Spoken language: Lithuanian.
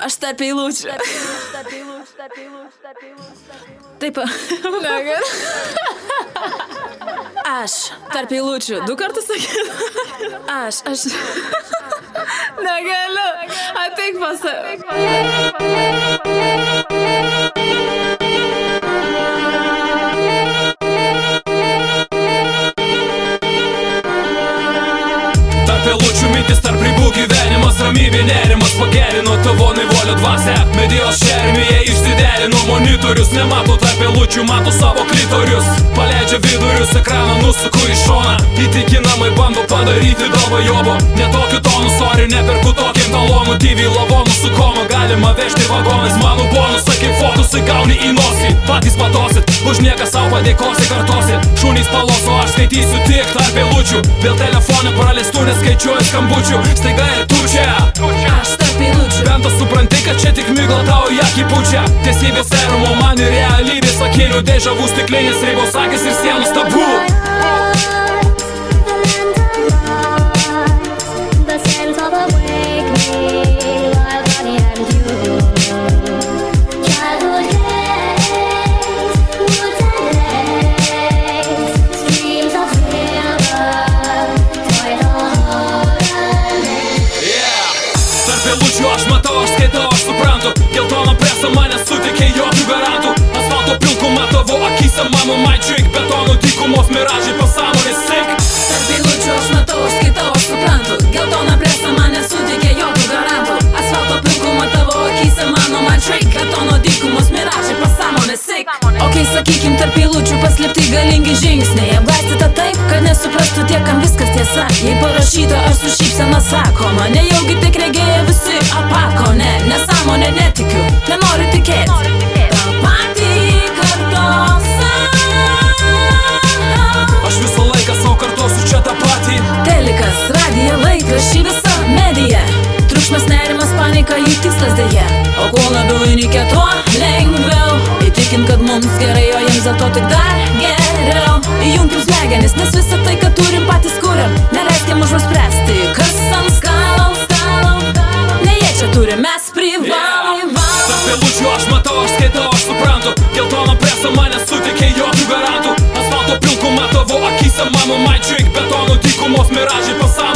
Aš tarp eilučių. Taip. Aš tarp eilučių. 2 kartus sakiau. Aš. Negaliu. Ateik pas Tarp eilučių mintis, tarp ribų gyvenimas, ramybė nerimas pagerino tavo naivolio dvasią. Medijos šermėje išsiderino monitorius, nemato tarp eilučių, mato savo klitorius. Paleidžia vidurius, ekraną nusuku į šoną, įtikinamai bando padaryti dalbajobo. Ne tokiu tonu, sorry, neperku tokiam talonu. TV lavonų su koma galima vežti vagonais. Mano bonusai kaip fokusai gauni į nosį. Patys patosit, už nieką savo padėkosi, kartosi. Šunys palos, o aš skaitysiu tik tarp eilučių. Vėl telefoną praleistų, neskaičiuoju skambučių. Staiga ir tu čia. Aš tarp eilučių. Bent supranti, kad čia tik migla tau į akį pučia. Tiesybės serumo man ir realybės akinių dežavų, stiklinės ribos akis ir sienų stabų. Aš matau, aš skaitau, aš suprantu. Geltona presa mane sutikė jokių garantų. Asfalto pilkuma tavo akyse, mano my trick. Betonų dykumos miražai pasąmonės sink. Tarp eilučių aš matau, aš skaitau, aš suprantu. Geltona presa mane sutikė jokių garantų. Asfalto pilkuma tavo akyse, mano my trick. Betonų dykumos miražai pasąmonės sink. Okei, sakykim, tarp eilučių paslėpti galingi žingsniai. Apglaistyta taip, kad nesuprastų tie, kam viskas tiesa. Jei parašyta, aš su šypsena sakoma. Nejaugi tik regėję visi apako, ne, nesąmonė netikiu, nenoriu tikėti. Tą patį kartosiu. Aš visą laiką savo kartosiu čia tą patį. Telikas, radija, laikraščiai, visa medija. Triukšmas, nerimas, panika, jų tikslas dėja. O kuo labiau įnikę, tuo lengviau įtikint, kad mums gerai, o jiems dėl to tik dar geriau. Įjunkim smegenis, nes visą tai, kad turim, patys kuriam. Neleiskim už mus spręsti, kas ant stalo. Ne jie čia turi, mes privalom. Tarp eilučių aš matau, aš skaitau, aš suprantu. Geltona presa mane sutikė jokių garantų. Asfalto pilkuma tavo akyse, mano my trick. Betonų dykumos miražai pasąmonės.